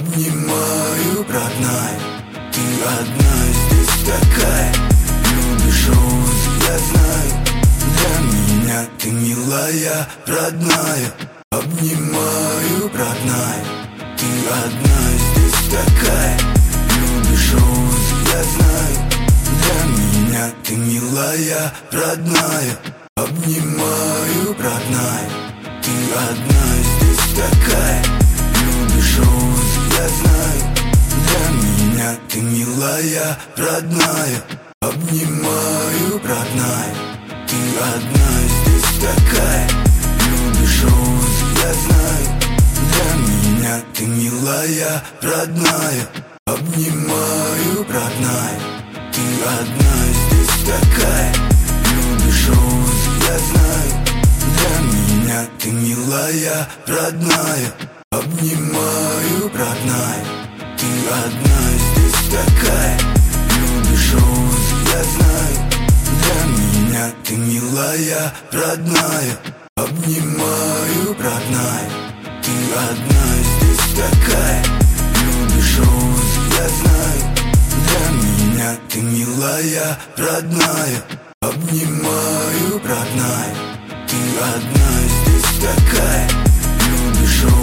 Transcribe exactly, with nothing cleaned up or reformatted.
Обнимаю, родная, ты одна здесь такая. Любишь розы, я знаю, для меня ты милая, родная. Обнимаю, родная, ты одна здесь такая. Любишь розы, я знаю, для меня ты милая, родная. Обнимаю, родная, ты одна здесь такая. Любишь розы, я знаю, для меня ты милая, родная. Обнимаю, родная, ты одна здесь такая. Любишь розы, я знаю, для меня ты милая, родная. Обнимаю, родная, ты одна здесь такая. Любишь розы, я знаю, для меня ты милая, родная. Обнимаю, родная, ты одна здесь такая. Любишь розы, я знаю, для меня ты милая, родная. Обнимаю, родная, ты одна здесь такая. Любишь розы, я знаю, для меня ты милая, родная. Обнимаю, родная, ты одна здесь такая.